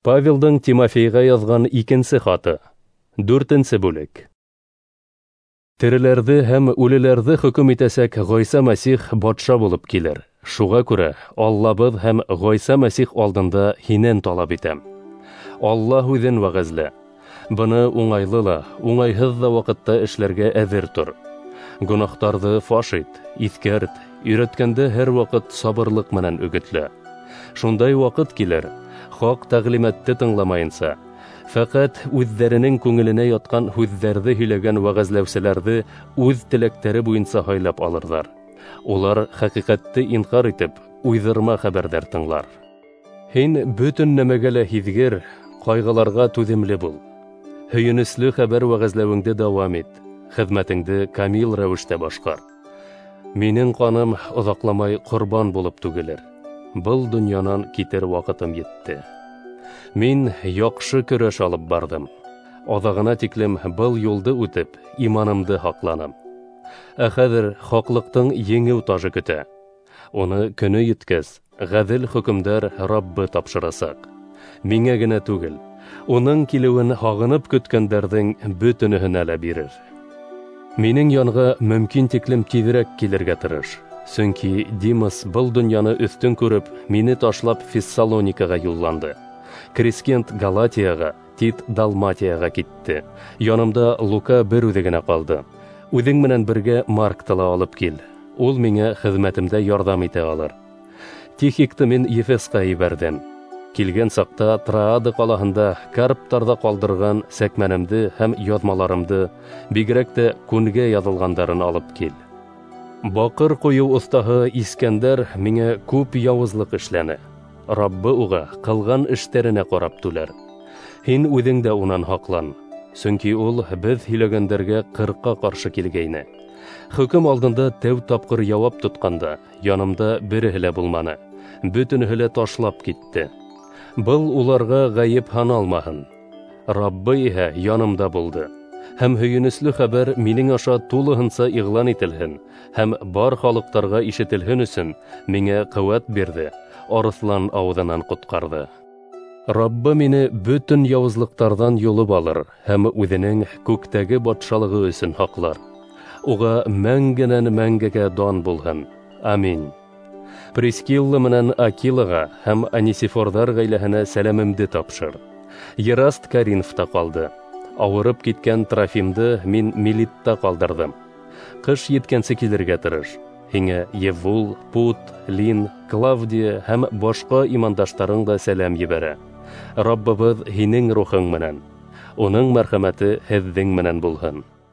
Павелдың Тимофейға язган икенче хаты. 4-нче бүлек. Тереләрде һәм үлеләрде хөкем итәсәк Гайса Мәсих батша булып килер. Шуга күрә Аллабыз һәм Гайса Мәсих алдында һиннән талап итәм. Аллаһ үҙен вәгазлә. Быны уңайлы ла, уңайһыҙ да вакытта эшләргә әҙер тор. Гунахтарҙы фаш ит, иҫкәрт, өйрәткәндә һәр ваҡыт сабырлыҡ менән үгетлә. Шундай ваҡыт килер, хак тәғлимәтте тыңламайынса, фәҡәт үҙҙәренең күңеленә ятҡан һүҙҙәрҙе һөйләгән вәғәзләүселәрҙе үҙ теләктәре буйынса һайлап алырҙар. Улар хәҡиҡәтте инҡар итеп, уйҙырма хәбәрҙәр тыңлар. Һин бөтөн нәмәгә лә һиҙгер, ҡайғыларға түҙемле бул. Һөйөнөслө хәбәр вәғәзләүеңде дауам ит, хеҙмәтеңде камил рәүештә башҡар. Минең ҡаным оҙаҡламай ҡорбан булып түгелер. Был донъянан китер ваҡытым етте. Мин яҡшы көрәш алып бардым. Аҙағына тиклем был юлды үтеп, иманымды һаҡланым. Ә хәҙер хаҡлыҡтың еңеү тажы көтә. Уны көнө еткәс, ғәҙел хөкөмдәр Раббы тапшырасаҡ. Миңә генә түгел, уның килеүен һағынып көткәндәрҙең бөтөнөһөнә лә бирер. Минең янға мөмкин тиклем тиҙерәк килергә тырыш. Сөнки Димас был донъяны өҫтөн күреп, мине ташлап Фессалоникаға юлланды. Крескент Галатияға, Тит Далматияға китте. Янымда Лука бер үҙе генә ҡалды. Үҙең менән бергә Маркты ла алып кил. Ул миңә хеҙмәтемдә ярҙам итә алыр. Тихикты мин Ефесҡа ебәрҙем. Килгән саҡта Троада ҡалаһында Карптарҙа ҡалдырған сәкмәнемде һәм яҙмаларымды, бигерәк тә күнгә яҙылғандарын алып кил. Баҡыр ҡуйыу оҫтаһы Искәндәр миңә күп яуызлыҡ эшләне. Раббы уға ҡылған эштәренә ҡарап түләр. Һин үҙең дә унан һаҡлан, сөнки ул беҙ һөйләгәндәргә 40-ҡа ҡаршы килгәйне. Хөкөм алдында тәү тапҡыр яуап тотҡанда, янымда береһе лә булманы. Бөтөнөһө лә ташлап китте. Был уларға ғәйеп һаналмаһын. Раббы иһә янымда булды. Һәм һөйөнөслө хәбәр минең аша тулыһынса иғлан ителһен, һәм бар халыҡтарға ишетелһен өсөн миңә ҡеүәт бирҙе, арыҫлан ауыҙынан ҡотҡарҙы. Раббы мине бөтөн яуызлыҡтарҙан йолоп алыр һәм үҙенең күктәге батшалығы өсөн һаҡлар. Уға мәңгенән мәңгегә дан булһын. Амин. Прискилла менән Акилаға һәм Анисифорҙар ғаиләһенә сәләмемде тапшыр. Ераст Каринфта ҡалды. Ауырып киткән Трофимды мин Милитта ҡалдырҙым. Ҡыш еткәнсе килергә тырыш. Һиңә Евул, Пут, Лин, Клавдия һәм башҡа имандаштарың да сәләм ебәрә. Раббыбыҙ һинең рухың менән. Уның мәрхәмәте һеҙҙең менән булһын.